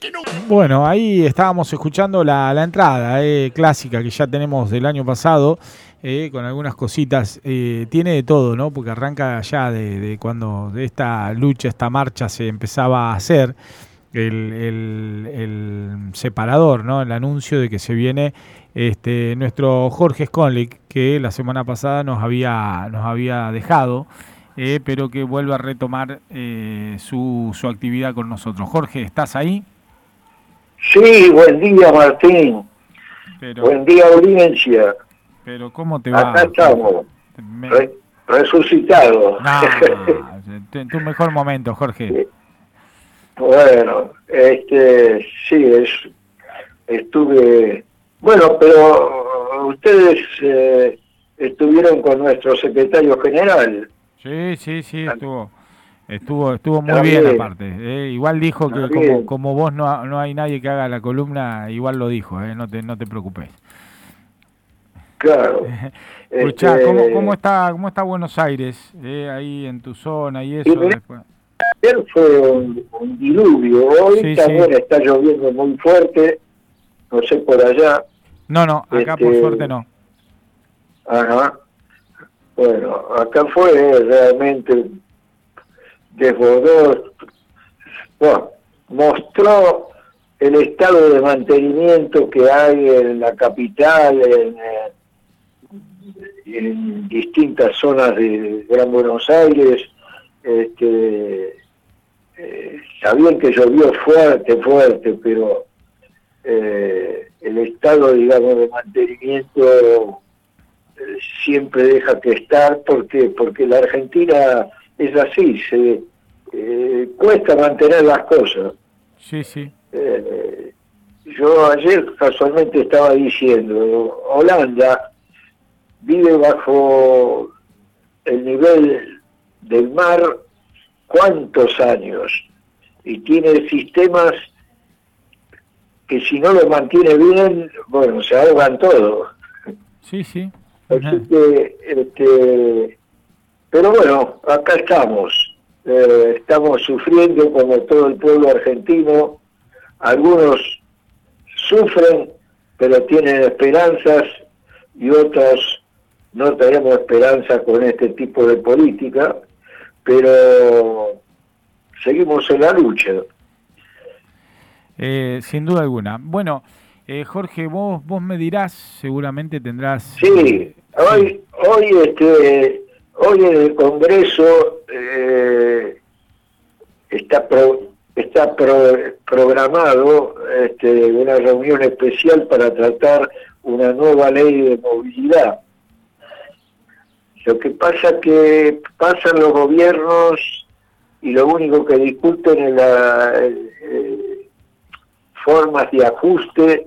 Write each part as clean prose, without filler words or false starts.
Bueno, ahí estábamos escuchando la entrada clásica que ya tenemos del año pasado, con algunas cositas. Tiene de todo, ¿no? Porque arranca ya de cuando esta lucha, esta marcha se empezaba a hacer, el separador, ¿no? El anuncio de que se viene nuestro Jorge Skonlik, que la semana pasada nos había dejado, pero que vuelve a retomar su actividad con nosotros. Jorge, ¿estás ahí? Sí, buen día Martín, Pero, buen día audiencia. pero ¿cómo te Acá va, Jorge? estamos, Me... resucitados. No, en tu mejor momento, Jorge. Bueno, sí, estuve, bueno, pero ustedes estuvieron con nuestro secretario general. Sí, sí, sí, estuvo muy Está bien bien, aparte. Igual dijo está que bien, como vos no hay nadie que haga la columna, igual lo dijo, no te preocupes. claro. Escuchá, ¿cómo Este, está Buenos Aires? Ahí en tu zona y y eso después. ayer fue un diluvio, hoy Sí, sí. también está lloviendo muy fuerte, no sé por allá. No, acá por suerte Este, no. ajá. Bueno, acá fue realmente desbordó, bueno, mostró el estado de mantenimiento que hay en la capital, en distintas zonas de Gran Buenos Aires. Este, está bien que llovió fuerte, pero el estado, digamos, de mantenimiento siempre deja que estar, porque la Argentina es así, cuesta mantener las cosas. Sí, sí. Eh, yo ayer casualmente estaba diciendo, Holanda vive bajo el nivel del mar cuántos años y tiene sistemas que si no lo mantiene bien, bueno, se ahogan todos. Sí, sí. Así que pero bueno, acá estamos. Estamos sufriendo como todo el pueblo argentino. Algunos sufren, pero tienen esperanzas, y otros no tenemos esperanza con este tipo de política, pero seguimos en la lucha. Sin duda alguna. Bueno, Jorge, vos me dirás, seguramente tendrás... Sí, sí, hoy en el Congreso programado una reunión especial para tratar una nueva ley de movilidad. Lo que pasa que pasan los gobiernos y lo único que discuten es formas de ajuste,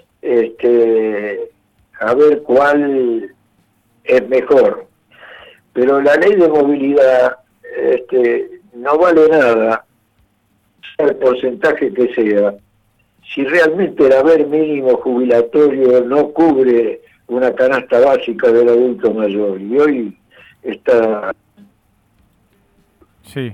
a ver cuál es mejor. Pero la ley de movilidad no vale nada, sea el porcentaje que sea, si realmente el haber mínimo jubilatorio no cubre una canasta básica del adulto mayor. Y hoy está, sí.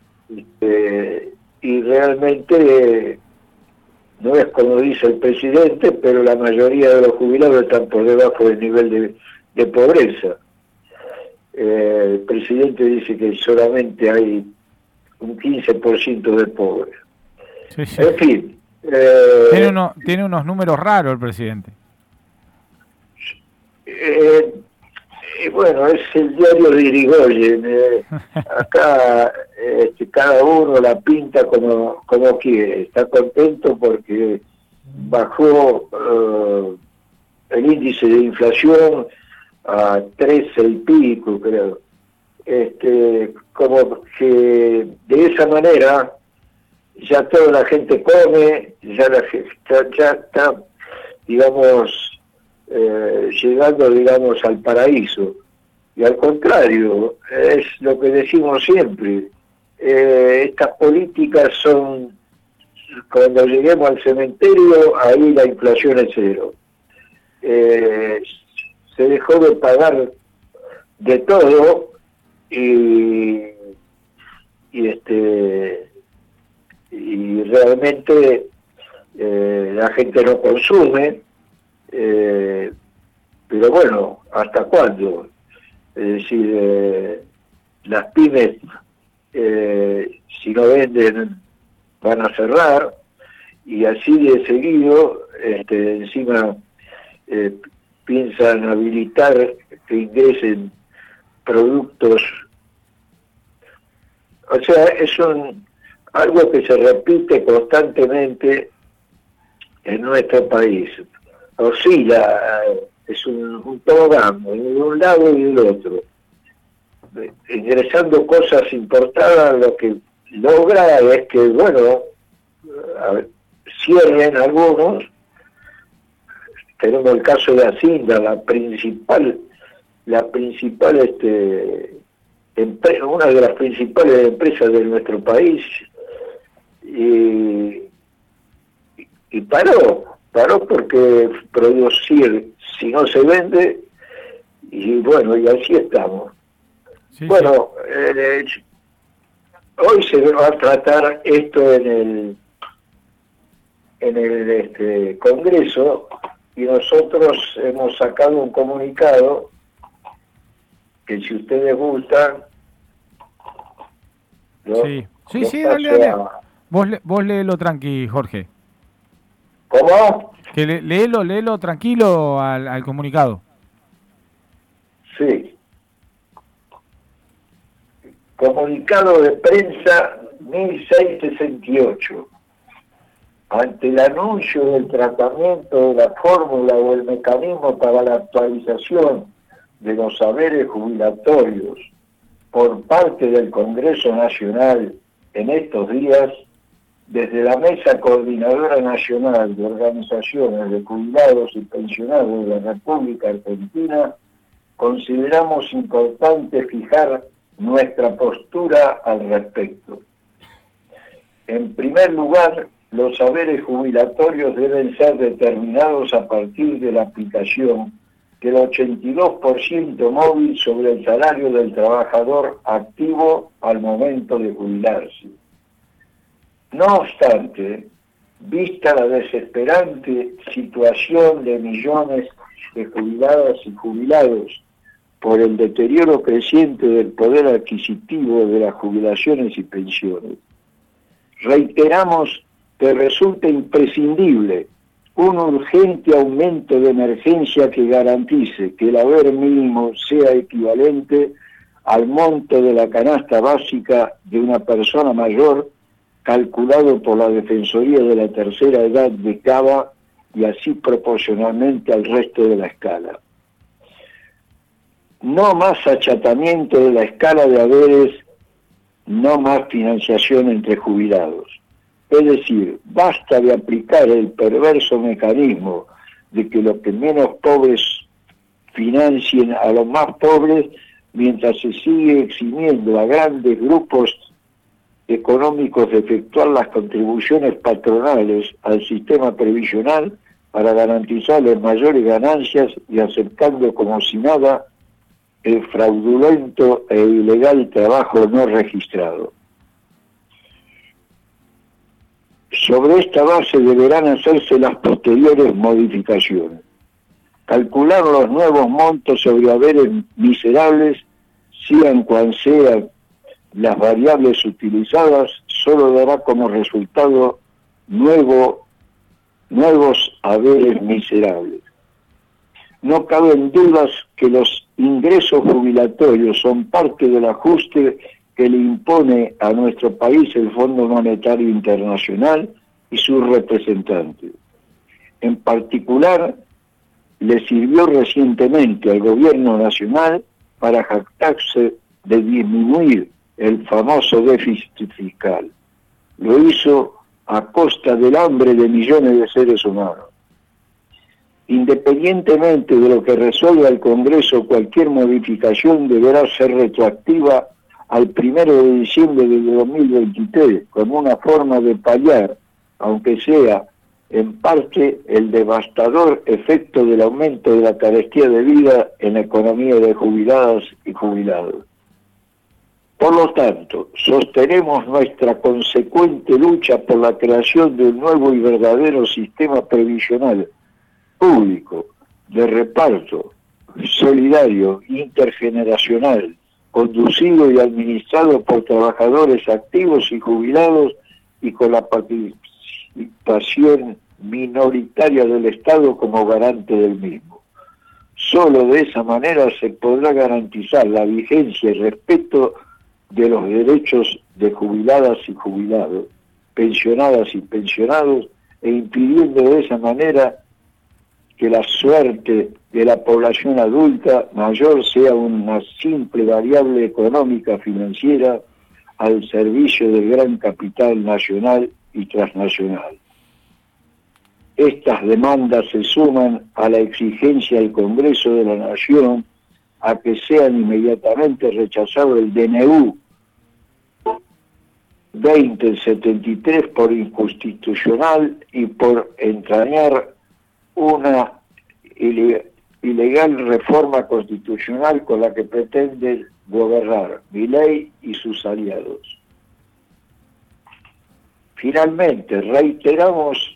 y realmente no es como dice el presidente, pero la mayoría de los jubilados están por debajo del nivel de pobreza. El presidente dice que solamente hay un 15% de pobres. Sí, sí. En fin, Tiene unos números raros el presidente. eh, bueno, es el diario de Irigoyen. Acá cada uno la pinta como quiere. Está contento porque bajó el índice de inflación a 13 y pico, creo. Como que de esa manera ya toda la gente come, ya está, digamos, llegando, digamos, al paraíso. Y al contrario, es lo que decimos siempre, estas políticas son, cuando lleguemos al cementerio, ahí la inflación es cero. Se dejó de pagar de todo y y realmente la gente no consume, pero bueno, ¿hasta cuándo? Es decir, las pymes, si no venden, van a cerrar, y así de seguido, encima piensan habilitar que ingresen productos. O sea, es algo que se repite constantemente en nuestro país. Oscila, es un tobogán, de un lado y del otro. Ingresando cosas importadas, lo que logra es que, bueno, cierren algunos. Tenemos el caso de Hacienda, una de las principales empresas de nuestro país, y paró porque producir, si no se vende, y bueno, y así estamos. Sí, bueno, sí. Hoy se va a tratar esto en el Congreso, y nosotros hemos sacado un comunicado que, si ustedes gustan, sí, dale. Vos léelo tranqui, Jorge. ¿Cómo? Que léelo tranquilo al comunicado. Sí. Comunicado de prensa 1668. Ante el anuncio del tratamiento de la fórmula o el mecanismo para la actualización de los saberes jubilatorios por parte del Congreso Nacional en estos días, desde la Mesa Coordinadora Nacional de Organizaciones de Jubilados y Pensionados de la República Argentina, consideramos importante fijar nuestra postura al respecto. En primer lugar, los saberes jubilatorios deben ser determinados a partir de la aplicación del 82% móvil sobre el salario del trabajador activo al momento de jubilarse. No obstante, vista la desesperante situación de millones de jubiladas y jubilados por el deterioro creciente del poder adquisitivo de las jubilaciones y pensiones, reiteramos que resulta imprescindible un urgente aumento de emergencia que garantice que el haber mínimo sea equivalente al monto de la canasta básica de una persona mayor, calculado por la Defensoría de la Tercera Edad de Cava, y así proporcionalmente al resto de la escala. No más achatamiento de la escala de haberes, no más financiación entre jubilados. Es decir, basta de aplicar el perverso mecanismo de que los que menos pobres financien a los más pobres, mientras se sigue eximiendo a grandes grupos económicos de efectuar las contribuciones patronales al sistema previsional para garantizarles mayores ganancias, y aceptando como si nada el fraudulento e ilegal trabajo no registrado. Sobre esta base deberán hacerse las posteriores modificaciones. Calcular los nuevos montos sobre haberes miserables, sean cual sean las variables utilizadas, solo dará como resultado nuevos haberes miserables. No caben dudas que los ingresos jubilatorios son parte del ajuste que le impone a nuestro país el Fondo Monetario Internacional y sus representantes. En particular, le sirvió recientemente al Gobierno Nacional para jactarse de disminuir el famoso déficit fiscal. Lo hizo a costa del hambre de millones de seres humanos. Independientemente de lo que resuelva el Congreso, cualquier modificación deberá ser retroactiva al 1 de diciembre de 2023, como una forma de paliar, aunque sea en parte, el devastador efecto del aumento de la carestía de vida en la economía de jubiladas y jubilados. Por lo tanto, sostenemos nuestra consecuente lucha por la creación de un nuevo y verdadero sistema previsional público, de reparto, solidario, intergeneracional, conducido y administrado por trabajadores activos y jubilados y con la participación minoritaria del Estado como garante del mismo. Solo de esa manera se podrá garantizar la vigencia y respeto de los derechos de jubiladas y jubilados, pensionadas y pensionados, e impidiendo de esa manera que la suerte de la población adulta mayor sea una simple variable económica financiera al servicio del gran capital nacional y transnacional. Estas demandas se suman a la exigencia del Congreso de la Nación a que sean inmediatamente rechazados el DNU 2073 por inconstitucional y por entrañar una ilegal reforma constitucional con la que pretende gobernar Milei y sus aliados. Finalmente, reiteramos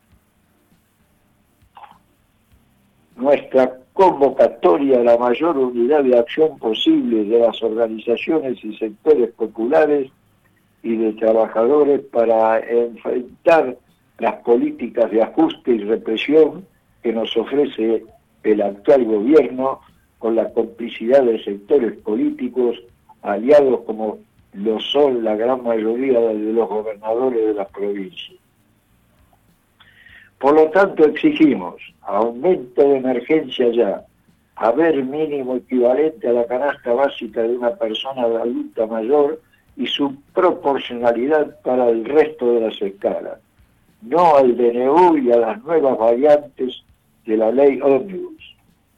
nuestra convocatoria a la mayor unidad de acción posible de las organizaciones y sectores populares y de trabajadores para enfrentar las políticas de ajuste y represión que nos ofrece el actual gobierno con la complicidad de sectores políticos aliados como lo son la gran mayoría de los gobernadores de las provincias. Por lo tanto, exigimos aumento de emergencia ya, haber mínimo equivalente a la canasta básica de una persona adulta mayor y su proporcionalidad para el resto de las escalas, no al DNU y a las nuevas variantes de la ley ómnibus.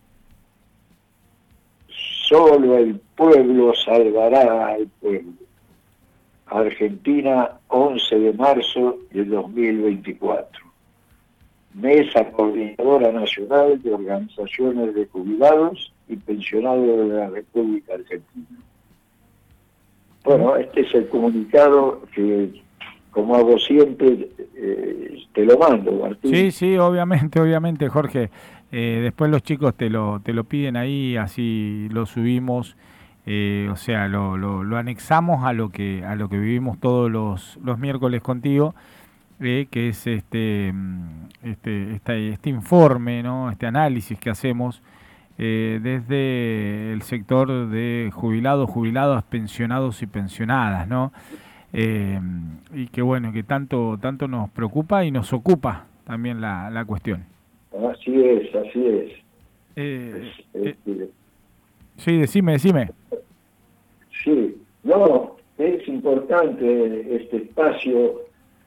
Solo el pueblo salvará al pueblo. Argentina, 11 de marzo del 2024. Mesa Coordinadora Nacional de Organizaciones de Jubilados y Pensionados de la República Argentina. Bueno, este es el comunicado que, como hago siempre, te lo mando, Martín. Sí, sí, obviamente, Jorge. Después los chicos te lo piden ahí, así lo subimos. O sea, lo anexamos a lo que vivimos todos los miércoles contigo, que es este informe, ¿no? Este análisis que hacemos desde el sector de jubiladas, pensionados y pensionadas, ¿no? Y que bueno, que tanto nos preocupa y nos ocupa también la cuestión. Así es. Sí, decime. Sí, no, es importante este espacio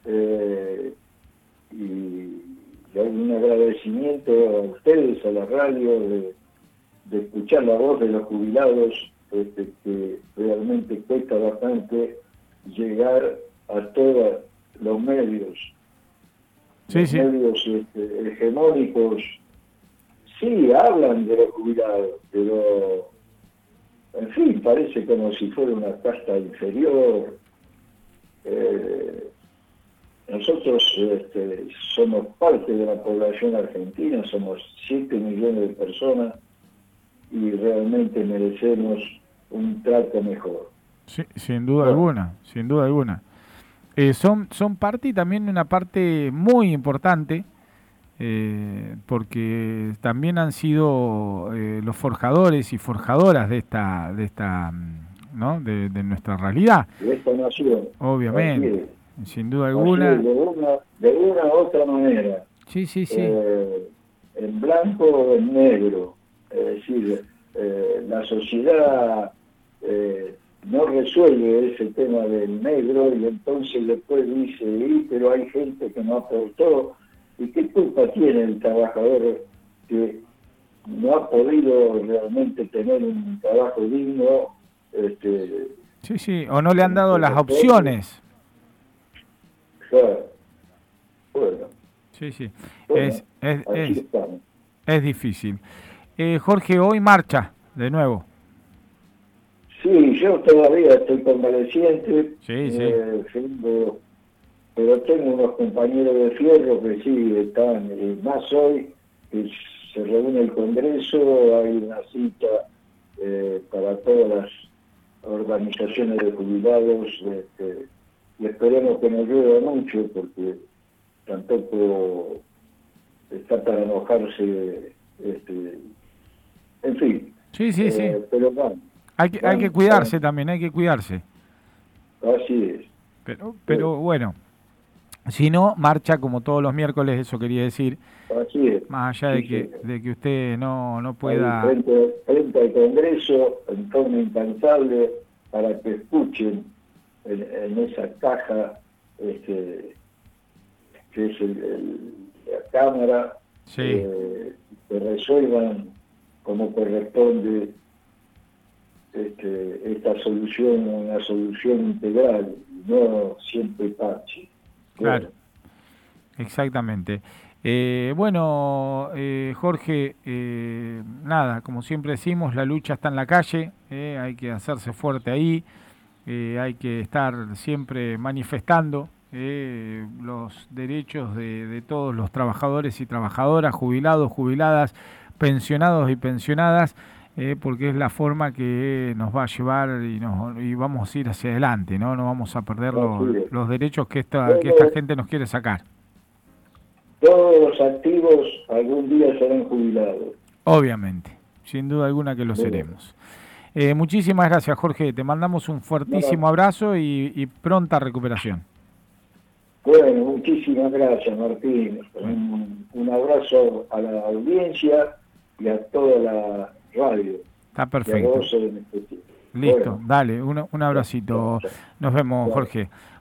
y hay un agradecimiento a ustedes, a la radio, de escuchar la voz de los jubilados, que realmente cuesta bastante llegar a todos los medios. Sí, los medios hegemónicos sí hablan de los jubilados, pero en fin, parece como si fuera una casta inferior. Nosotros somos parte de la población argentina, somos 7 millones de personas y realmente merecemos un trato mejor. Sí, sin duda alguna. Son parte y también una parte muy importante, porque también han sido los forjadores y forjadoras de esta ¿no? de nuestra realidad. De esta nación. Obviamente, sin duda alguna. De una u otra manera. Sí. En blanco o en negro. Es decir, la sociedad no resuelve ese tema del negro y entonces después dice, pero hay gente que no aportó. ¿Y qué culpa tiene el trabajador que no ha podido realmente tener un trabajo digno? Sí, o no le han dado las opciones. Claro. Bueno. Sí. Bueno, es difícil. Jorge, hoy marcha de nuevo. Sí, yo todavía estoy convaleciente, Sí, sí. pero tengo unos compañeros de fierro que sí están, más hoy, que se reúne el Congreso, hay una cita para todas las organizaciones de jubilados, y esperemos que nos ayude mucho, porque tampoco está para enojarse, en fin. Sí, sí, sí. Pero bueno, Hay que cuidarse también, hay que cuidarse. así es. Pero bueno, si no, marcha como todos los miércoles, eso quería decir. Así es. Más allá Sí, sí. de que usted no Ahí pueda... frente al Congreso, en forma incansable, para que escuchen en esa caja, que es la Cámara, Sí. que resuelvan como corresponde esta solución, una solución integral, no siempre parche. Claro, exactamente. Bueno, Jorge, nada, como siempre decimos, la lucha está en la calle, hay que hacerse fuerte ahí, hay que estar siempre manifestando los derechos de todos los trabajadores y trabajadoras, jubilados, jubiladas, pensionados y pensionadas, porque es la forma que nos va a llevar y vamos a ir hacia adelante, ¿no? No vamos a perder los derechos que esta gente nos quiere sacar. Todos los activos algún día serán jubilados. Obviamente, sin duda alguna que lo seremos. Muchísimas gracias, Jorge. Te mandamos un fuertísimo abrazo y pronta recuperación. Bueno, muchísimas gracias, Martín. Un abrazo a la audiencia y a toda la radio. Está perfecto. Y a vos en especial. Listo, Bueno, dale, un abracito. Nos vemos, Jorge.